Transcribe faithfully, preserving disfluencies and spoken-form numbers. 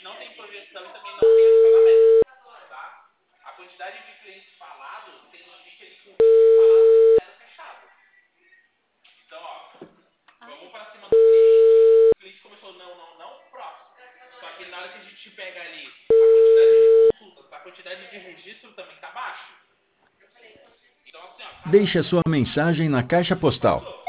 não tem projeção e também não tem adicionamento, tá? A quantidade de clientes falados tem limite ali com vinte falados e zero fechado. Então, ó, vamos pra cima do cliente. O cliente começou, não, não, não, próximo. Só que na hora que a gente pega ali a quantidade de consultas, a quantidade de registro também tá baixa. Então, assim, ó, cada Deixe a sua mensagem na caixa postal